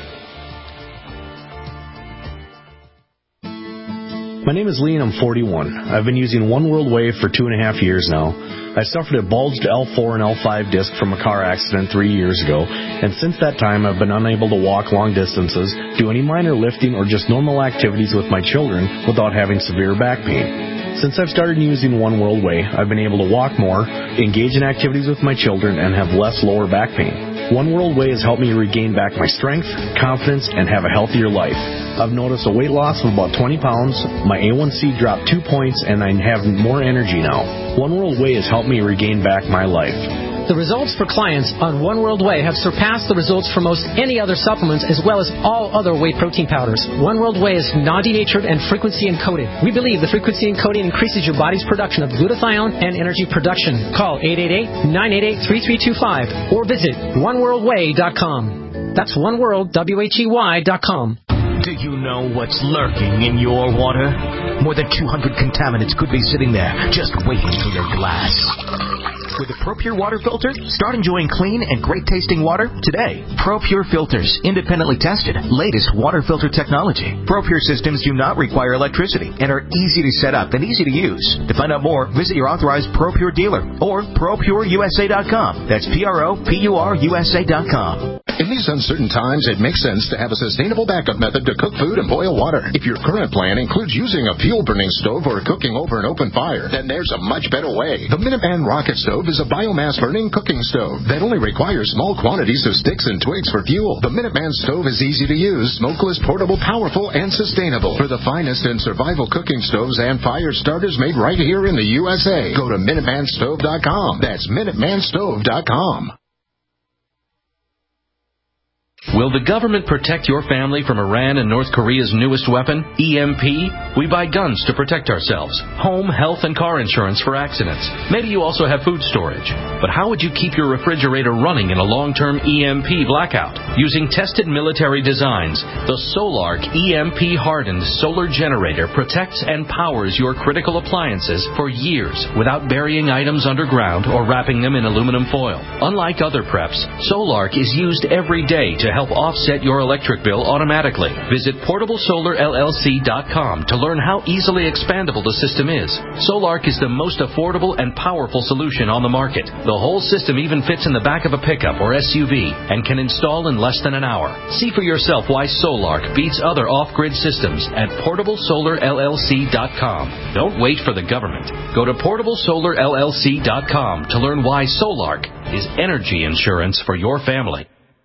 My name is Lee and I'm forty-one. I've been using One World Wave for two and a half years now. I suffered a bulged L four and L five disc from a car accident three years ago, and since that time I've been unable to walk long distances, do any minor lifting, or just normal activities with my children without having severe back pain. Since I've started using One World Way, I've been able to walk more, engage in activities with my children, and have less lower back pain. One World Way has helped me regain back my strength, confidence, and have a healthier life. I've noticed a weight loss of about twenty pounds, my A one C dropped two points, and I have more energy now. One World Way has helped me regain back my life. The results for clients on One World Way have surpassed the results for most any other supplements, as well as all other whey protein powders. One World Way is non-denatured and frequency encoded. We believe the frequency encoding increases your body's production of glutathione and energy production. Call eight eight eight, nine eight eight, three three two five or visit one world way dot com. That's one world, W H E Y dot com. Do you know what's lurking in your water? More than two hundred contaminants could be sitting there, just waiting for your glass. With the ProPure water filter, start enjoying clean and great-tasting water today. ProPure filters, independently tested, latest water filter technology. ProPure systems do not require electricity and are easy to set up and easy to use. To find out more, visit your authorized ProPure dealer or pro pure U S A dot com. That's P R O P U R U S A dot com. In these uncertain times, it makes sense to have a sustainable backup method to cook food and boil water. If your current plan includes using a fuel-burning stove or cooking over an open fire, then there's a much better way. The Minuteman Rocket Stove is a biomass-burning cooking stove that only requires small quantities of sticks and twigs for fuel. The Minuteman Stove is easy to use, smokeless, portable, powerful, and sustainable. For the finest in survival cooking stoves and fire starters made right here in the U S A, go to Minuteman Stove dot com. That's Minuteman Stove dot com. Will the government protect your family from Iran and North Korea's newest weapon, E M P? We buy guns to protect ourselves, home, health, and car insurance for accidents. Maybe you also have food storage. But how would you keep your refrigerator running in a long-term E M P blackout? Using tested military designs, the Solark E M P-hardened solar generator protects and powers your critical appliances for years without burying items underground or wrapping them in aluminum foil. Unlike other preps, Solark is used every day to help offset your electric bill automatically. Visit portable solar L L C dot com to learn how easily expandable the system is. Solark is the most affordable and powerful solution on the market. The whole system even fits in the back of a pickup or S U V and can install in less than an hour. See for yourself why Solark beats other off-grid systems at portable solar L L C dot com. Don't wait for the government. Go to portable solar L L C dot com to learn why Solark is energy insurance for your family.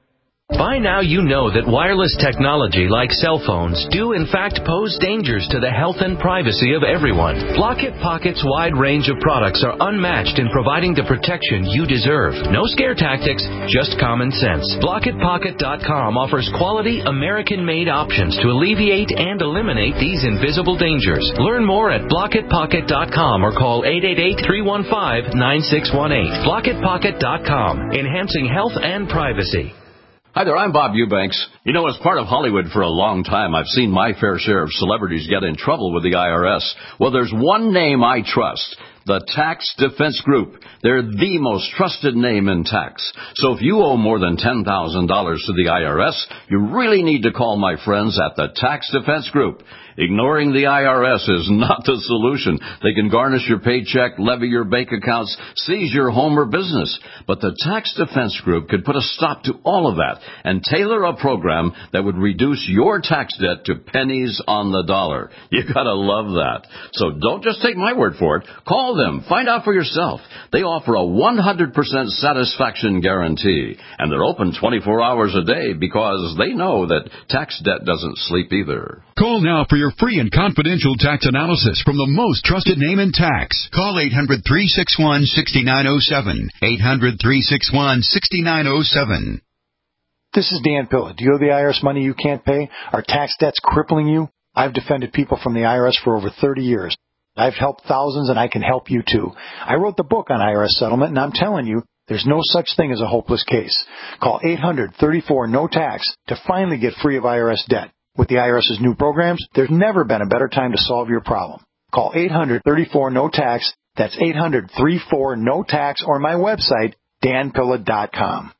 By now you know that wireless technology like cell phones do in fact pose dangers to the health and privacy of everyone. Blockit Pocket's wide range of products are unmatched in providing the protection you deserve. No scare tactics, just common sense. Blockit Pocket dot com offers quality American-made options to alleviate and eliminate these invisible dangers. Learn more at Blockit Pocket dot com or call eight eight eight, three one five, nine six one eight. Blockit Pocket dot com, enhancing health and privacy. Hi there, I'm Bob Eubanks. You know, as part of Hollywood for a long time, I've seen my fair share of celebrities get in trouble with the I R S. Well, there's one name I trust. The Tax Defense Group. They're the most trusted name in tax. So if you owe more than ten thousand dollars to the I R S, you really need to call my friends at the Tax Defense Group. Ignoring the I R S is not the solution. They can garnish your paycheck, levy your bank accounts, seize your home or business. But the Tax Defense Group could put a stop to all of that and tailor a program that would reduce your tax debt to pennies on the dollar. You gotta love that. So don't just take my word for it. Call them. Find out for yourself. They offer a one hundred percent satisfaction guarantee. And they're open twenty-four hours a day because they know that tax debt doesn't sleep either. Call now for your free and confidential tax analysis from the most trusted name in tax. Call eight hundred, three six one, six nine zero seven. eight hundred, three six one, six nine zero seven. This is Dan Pilla. Do you owe the I R S money you can't pay? Are tax debts crippling you? I've defended people from the I R S for over thirty years. I've helped thousands, and I can help you too. I wrote the book on I R S settlement, and I'm telling you, there's no such thing as a hopeless case. Call eight hundred, thirty-four, no tax to finally get free of I R S debt. With the IRS's new programs, there's never been a better time to solve your problem. Call eight hundred, thirty-four, no tax. That's eight hundred, thirty-four, no tax, or my website, dan pilla dot com.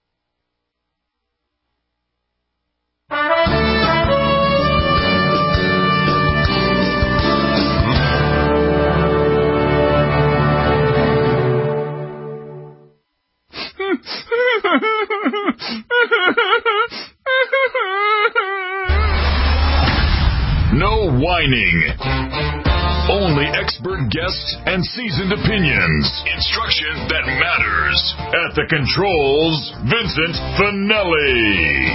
No whining. Only expert guests and seasoned opinions. Instruction that matters. At the controls, Vincent Finelli.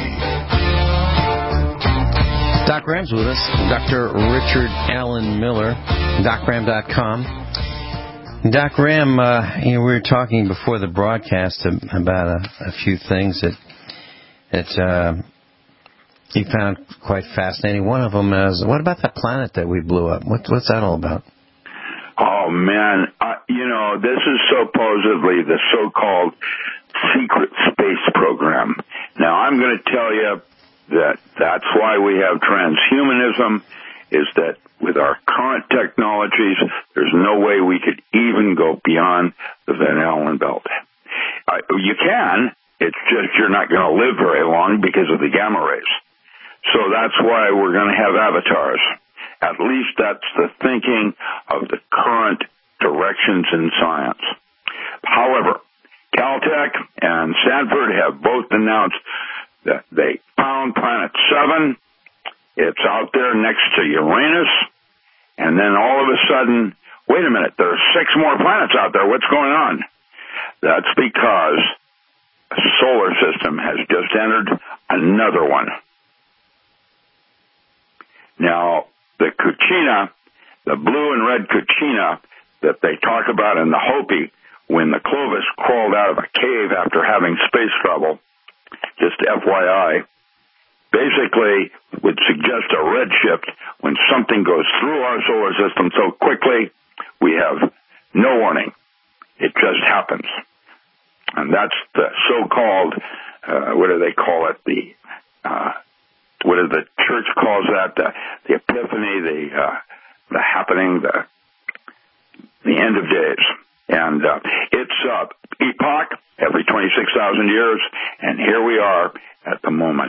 Doc Ram's with us. Doctor Richard Allen Miller, doc ram dot com. Doc Ram, uh, you know, we were talking before the broadcast about a, a few things that that uh, you found quite fascinating. One of them is, what about that planet that we blew up? What, what's that all about? Oh, man. Uh, you know, this is supposedly the so-called secret space program. Now, I'm going to tell you that that's why we have transhumanism, is that with our current technologies, there's no way we could even go beyond the Van Allen belt. Uh, you can. It's just you're not going to live very long because of the gamma rays. So that's why we're going to have avatars. At least that's the thinking of the current directions in science. However, Caltech and Stanford have both announced that they found Planet seven. It's out there next to Uranus. And then all of a sudden, wait a minute, there are six more planets out there. What's going on? That's because a solar system has just entered another one. Now, the Cucina, the blue and red Cucina that they talk about in the Hopi, when the Clovis crawled out of a cave after having space travel, just F Y I, basically would suggest a redshift when something goes through our solar system so quickly, we have no warning. It just happens. And that's the so-called, uh, what do they call it, the, uh, what does the church calls that, the, the epiphany, the, uh, the happening, the, the end of days. And uh, it's uh, epoch every twenty-six thousand years, and here we are at the moment.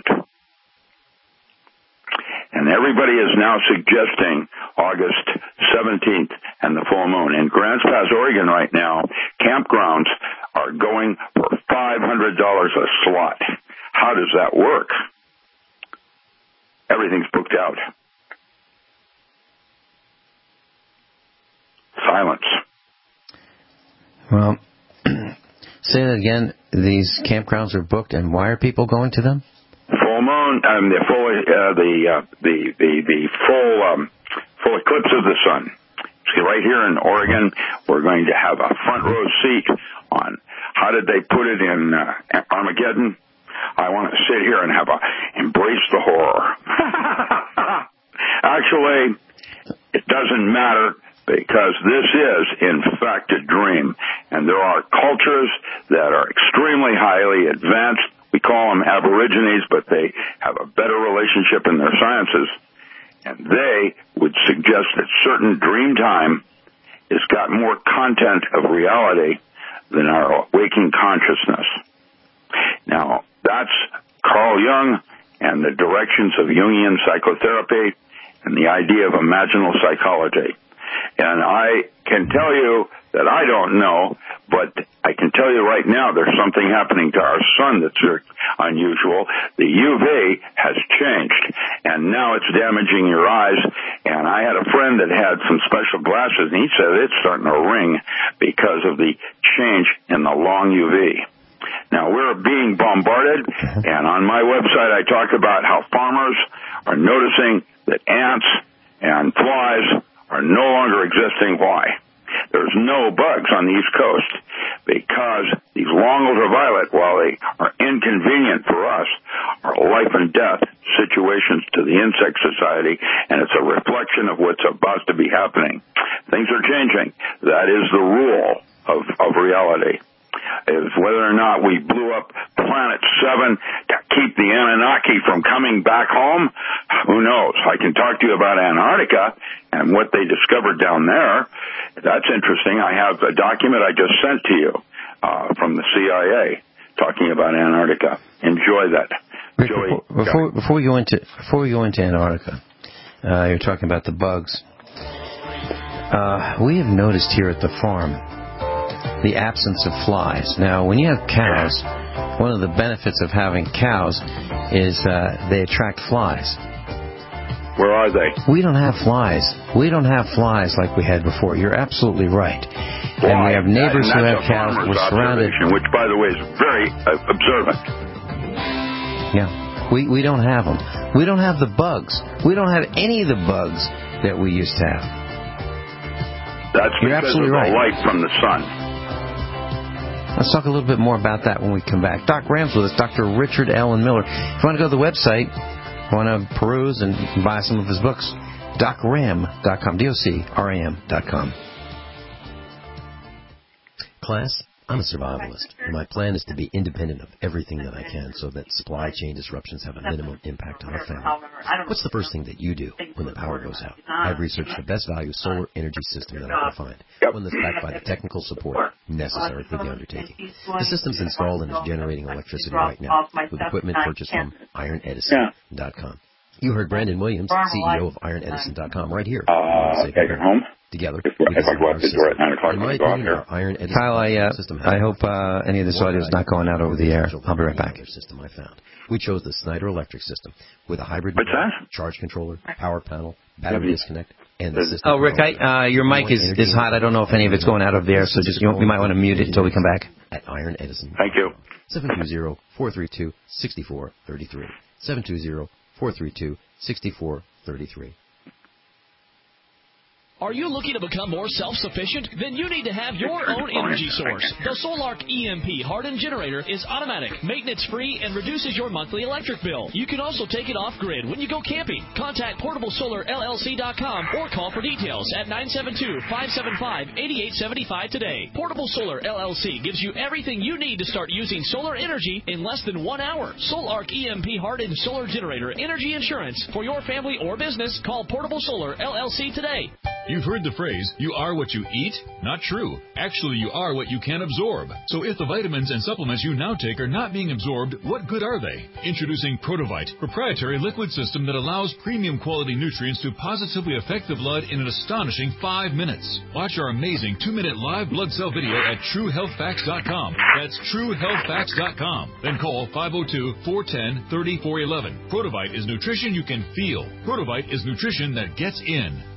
And everybody is now suggesting August seventeenth and the full moon. In Grants Pass, Oregon right now, campgrounds are going for five hundred dollars a slot. How does that work? Everything's booked out. Silence. Well, say that again. These campgrounds are booked, and why are people going to them? moon, um, the full, uh, the, uh, the the the full um, full eclipse of the sun. See, right here in Oregon, we're going to have a front row seat on how did they put it in uh, Armageddon. I want to sit here and have a embrace the horror. Actually, it doesn't matter, because this is, in fact, a dream. And there are cultures that are extremely highly advanced. We call them aborigines, but they have a better relationship in their sciences. And they would suggest that certain dream time has got more content of reality than our waking consciousness. Now, that's Carl Jung and the directions of Jungian psychotherapy and the idea of imaginal psychology. And I can tell you that I don't know, but I can tell you right now there's something happening to our sun that's unusual. The U V has changed, and now it's damaging your eyes. And I had a friend that had some special glasses, and he said it's starting to ring because of the change in the long U V. Now, we're being bombarded, and on my website I talk about how farmers are noticing that ants and flies are no longer existing. Why? There's no bugs on the East Coast because these long ultraviolet, while they are inconvenient for us, are life and death situations to the insect society, and it's a reflection of what's about to be happening. Things are changing. That is the rule of, of reality. Is whether or not we blew up Planet seven to keep the Anunnaki from coming back home, who knows? I can talk to you about Antarctica and what they discovered down there. That's interesting. I have a document I just sent to you uh, from the C I A talking about Antarctica. Enjoy that. Rick, Joey, before, before, before we go into before we go into Antarctica, uh, you're talking about the bugs. Uh, we have noticed here at the farm the absence of flies. Now, when you have cows, one of the benefits of having cows is uh, they attract flies. Where are they? We don't have flies. We don't have flies like we had before. You're absolutely right. Why? And we have neighbors and who have a cows. We're surrounded. Which, by the way, is very uh, observant. Yeah. We, we don't have them. We don't have the bugs. We don't have any of the bugs that we used to have. That's You're because absolutely of right. the light from the sun. Let's talk a little bit more about that when we come back. Doc Ram's with us, Doctor Richard Allen Miller. If you want to go to the website, want to peruse and buy some of his books, doc ram dot com, D O C R A M dot com. Class, I'm a survivalist, and my plan is to be independent of everything that I can so that supply chain disruptions have a minimum impact on our family. What's the first thing that you do when the power goes out? I've researched the best value solar energy system that I can find, one that's backed by the technical support necessary for the undertaking. The system's installed and is generating electricity right now with equipment purchased from iron edison dot com. You heard Brandon Williams, C E O of iron edison dot com, right here. Uh, take it home. Together, if, if I go out the door at nine o'clock, my go out opinion, here. Iron Edison Kyle, I, uh, system I hope uh, any of this audio is not going out over the air. I'll be right back. System I found. We chose the Snyder Electric system with a hybrid What's that? charge controller, power panel, battery disconnect, and the system. Oh, Rick, I, uh, your mic is, is hot. I don't know if any of it's going out over the air, so just you, you might want to mute it until we come back. At Iron Edison. Thank you. seven two zero, four three two, six four three three. seven two zero, four three two, six four three three. Are you looking to become more self-sufficient? Then you need to have your own energy source. The Solark E M P hardened generator is automatic, maintenance-free, and reduces your monthly electric bill. You can also take it off-grid when you go camping. Contact portable solar L L C dot com or call for details at nine seven two, five seven five, eight eight seven five today. Portable Solar L L C gives you everything you need to start using solar energy in less than one hour. Solark E M P hardened solar generator energy insurance for your family or business. Call Portable Solar L L C today. You've heard the phrase, you are what you eat? Not true. Actually, you are what you can absorb. So if the vitamins and supplements you now take are not being absorbed, what good are they? Introducing Protovite, proprietary liquid system that allows premium quality nutrients to positively affect the blood in an astonishing five minutes. Watch our amazing two-minute live blood cell video at true health facts dot com. That's true health facts dot com. Then call five oh two, four one oh, three four one one. Protovite is nutrition you can feel. Protovite is nutrition that gets in.